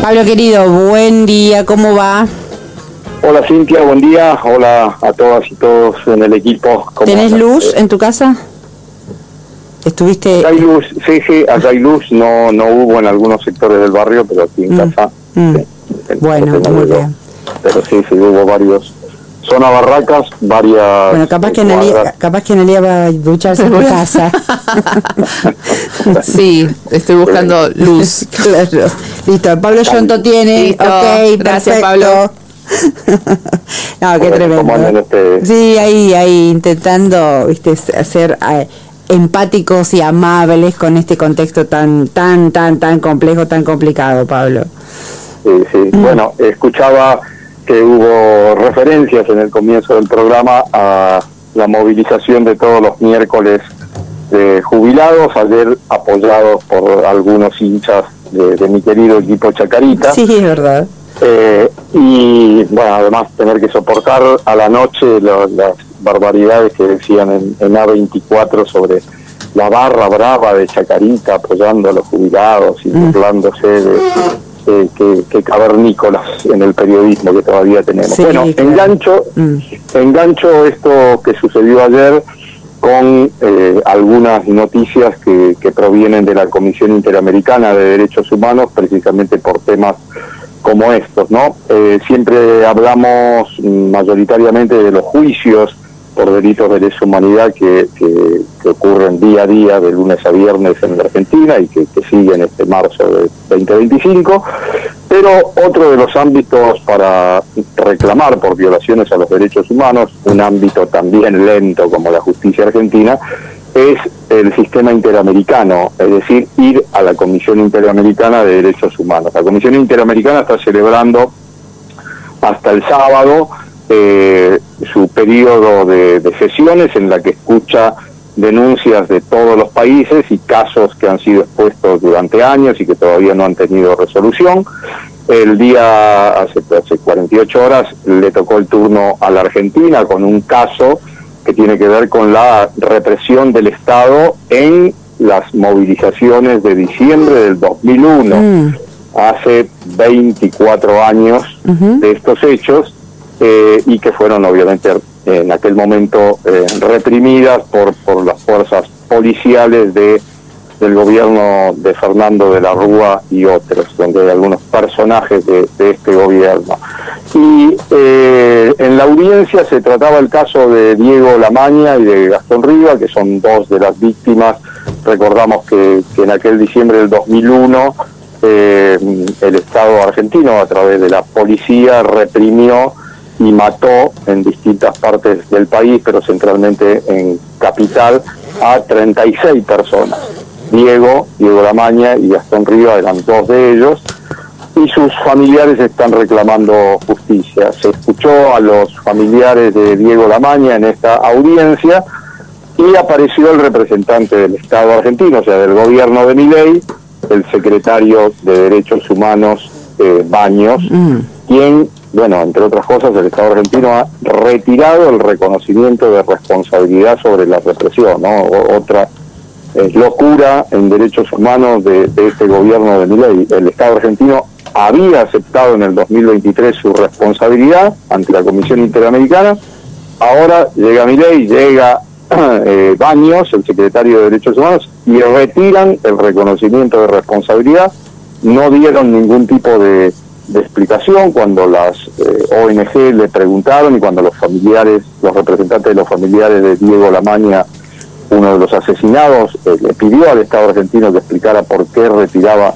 Pablo querido, buen día, ¿cómo va? Hola Cintia, buen día. Hola a todas y todos en el equipo. ¿Tenés luz en tu casa? ¿Estuviste...? Acá hay luz, sí, acá hay luz. No hubo en algunos sectores del barrio, pero aquí en casa. Sí, bueno, muy bien. Pero sí, hubo varios. Zona Barracas, varias... Bueno, capaz que Analia va a ducharse en tu casa. Sí, estoy buscando luz. Claro. Listo, Pablo Yonto tiene. Listo. Ok, Gracias, perfecto. No, qué tremendo. Sí, ahí intentando, viste, ser empáticos y amables con este contexto tan complejo, tan complicado, Pablo. Sí. Bueno, escuchaba que hubo referencias en el comienzo del programa a la movilización de todos los miércoles de jubilados, ayer apoyados por algunos hinchas de mi querido equipo Chacarita. Sí, es verdad. Y bueno, además tener que soportar a la noche las barbaridades que decían en A24 sobre la barra brava de Chacarita apoyando a los jubilados y burlándose de que cavernícolas en el periodismo que todavía tenemos. Sí, bueno, claro. engancho esto que sucedió ayer con algunas noticias que provienen de la Comisión Interamericana de Derechos Humanos, precisamente por temas como estos, ¿no? Siempre hablamos mayoritariamente de los juicios por delitos de lesa humanidad que ocurren día a día, de lunes a viernes en la Argentina y que siguen este marzo de 2025, pero otro de los ámbitos para reclamar por violaciones a los derechos humanos, un ámbito también lento como la justicia argentina, es el sistema interamericano, es decir, ir a la Comisión Interamericana de Derechos Humanos. La Comisión Interamericana está celebrando hasta el sábado su periodo de sesiones en la que escucha denuncias de todos los países y casos que han sido expuestos durante años y que todavía no han tenido resolución. El día, hace 48 horas, le tocó el turno a la Argentina con un caso que tiene que ver con la represión del Estado en las movilizaciones de diciembre del 2001. Hace 24 años de estos hechos, y que fueron obviamente en aquel momento reprimidas por las fuerzas policiales del gobierno de Fernando de la Rúa y otros, donde hay algunos personajes de este gobierno. Y en la audiencia se trataba el caso de Diego Lamaña y de Gastón Riva, que son dos de las víctimas. Recordamos que en aquel diciembre del 2001 el Estado argentino, a través de la policía, reprimió y mató en distintas partes del país, pero centralmente en Capital, a 36 personas. Diego Lamaña y Gastón Riva eran dos de ellos, y sus familiares están reclamando justicia. Se escuchó a los familiares de Diego Lamaña en esta audiencia y apareció el representante del Estado argentino, o sea, del gobierno de Milei, el secretario de Derechos Humanos, Baños, quien, bueno, entre otras cosas, el Estado argentino ha retirado el reconocimiento de responsabilidad sobre la represión, ¿no? Otra locura en derechos humanos de este gobierno de Milei. El Estado argentino había aceptado en el 2023 su responsabilidad ante la Comisión Interamericana. Ahora llega Milei, llega Baños, el secretario de Derechos Humanos, y retiran el reconocimiento de responsabilidad. No dieron ningún tipo de explicación cuando las ONG le preguntaron y cuando los representantes de los familiares de Diego Lamaña, uno de los asesinados, le pidió al Estado argentino que explicara por qué retiraba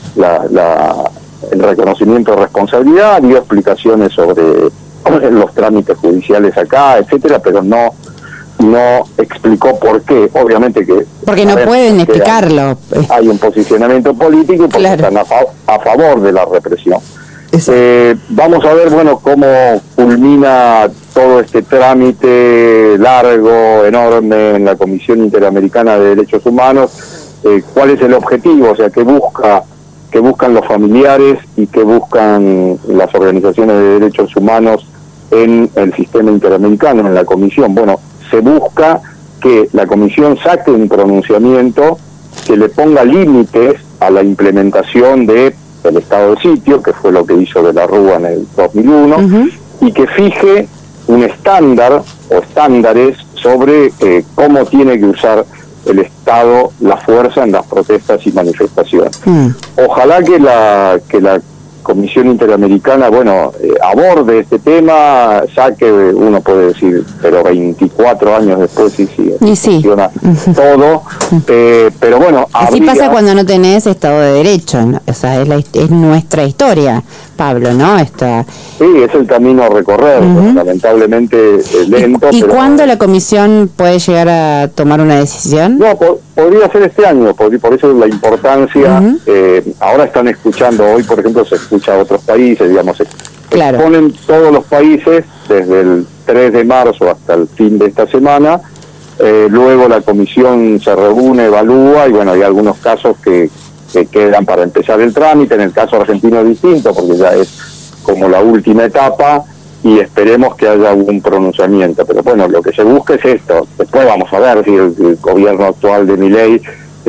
el reconocimiento de responsabilidad, dio explicaciones sobre los trámites judiciales acá, etcétera, pero no explicó por qué. Obviamente que porque no pueden explicarlo. Hay un posicionamiento político porque claro, están a favor de la represión. Vamos a ver, bueno, cómo culmina todo este trámite largo, enorme en la Comisión Interamericana de Derechos Humanos. ¿Cuál es el objetivo? O sea, ¿qué buscan los familiares y qué buscan las organizaciones de derechos humanos en el sistema interamericano, en la Comisión? Bueno, se busca que la Comisión saque un pronunciamiento que le ponga límites a la implementación de el estado de sitio, que fue lo que hizo de la Rúa en el 2001, y que fije un estándar o estándares sobre cómo tiene que usar el Estado la fuerza en las protestas y manifestaciones. Ojalá que la Comisión Interamericana, aborde este tema, saque, uno puede decir, pero 24 años después sí funciona todo, pero bueno. Así pasa cuando no tenés Estado de Derecho, ¿no? O sea, es nuestra historia, Pablo, ¿no? Sí, es el camino a recorrer, lamentablemente lento. ¿Y cuándo la Comisión puede llegar a tomar una decisión? No, podría ser este año, por eso la importancia. Ahora están escuchando, hoy por ejemplo se escucha a otros países, digamos, exponen todos los países desde el 3 de marzo hasta el fin de esta semana. Luego la comisión se reúne, evalúa y hay algunos casos que quedan para empezar el trámite. En el caso argentino es distinto porque ya es como la última etapa y esperemos que haya algún pronunciamiento. Pero lo que se busca es esto. Después vamos a ver si el gobierno actual de Milei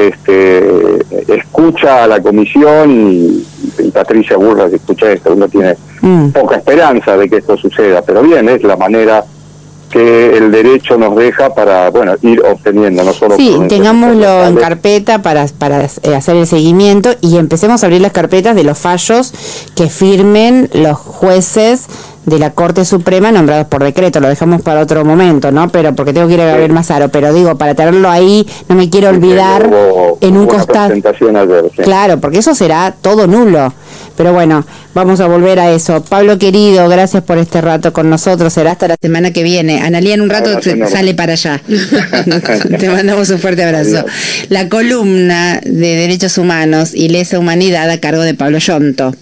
escucha a la comisión y Patricia Bullrich escucha esto. Uno tiene poca esperanza de que esto suceda, pero bien, es la manera que el derecho nos deja para ir obteniendo, no solo tengámoslo en carpeta para hacer el seguimiento y empecemos a abrir las carpetas de los fallos que firmen los jueces de la Corte Suprema nombrados por decreto. Lo dejamos para otro momento, ¿no? Pero porque tengo que ir a Gabriel Mazaro, pero digo, para tenerlo ahí, no me quiero olvidar en un costado. Claro, porque eso será todo nulo. Pero vamos a volver a eso. Pablo querido, gracias por este rato con nosotros. Será hasta la semana que viene. Analía en un rato sale para allá. Te mandamos un fuerte abrazo. Adiós. La columna de Derechos Humanos y Lesa Humanidad a cargo de Pablo Yonto.